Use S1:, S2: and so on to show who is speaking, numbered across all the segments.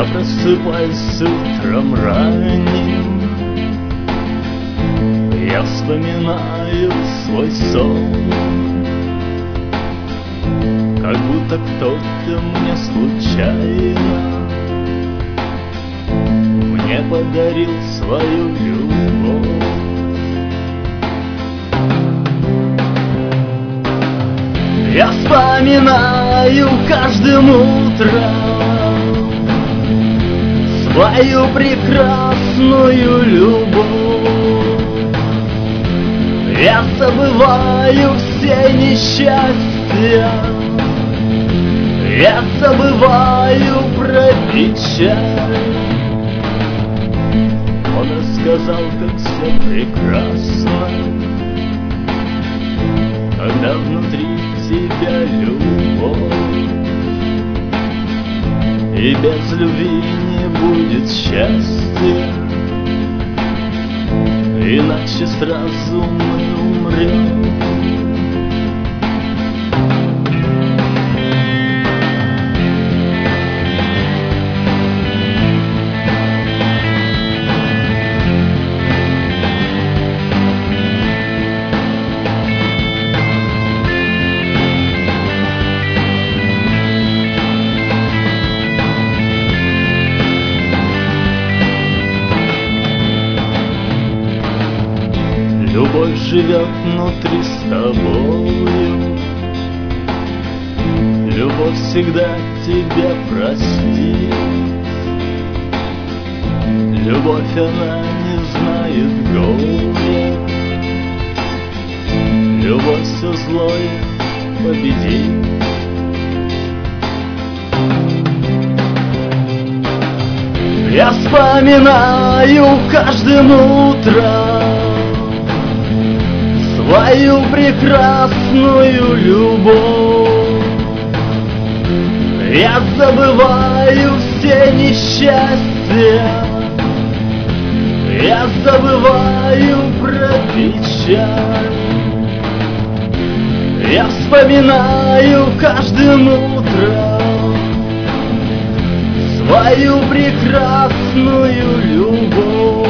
S1: Я просыпаюсь утром ранним, я вспоминаю свой сон, как будто кто-то мне случайно мне подарил свою любовь. Я вспоминаю каждым утром свою прекрасную любовь. Я забываю все несчастья, я забываю про печаль. Он рассказал, как все прекрасно, когда внутри тебя любовь, и без любви не будет счастья, иначе сразу мы умрем. Любовь живет внутри с тобою, любовь всегда тебя простит. Любовь, она не знает горя, любовь все злое победит. Я вспоминаю каждым утром свою прекрасную любовь. Я забываю все несчастья, я забываю про печаль. Я вспоминаю каждым утром свою прекрасную любовь.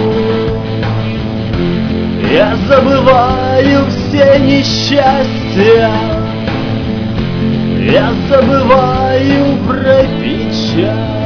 S1: Я забываю все несчастья, я забываю про печаль.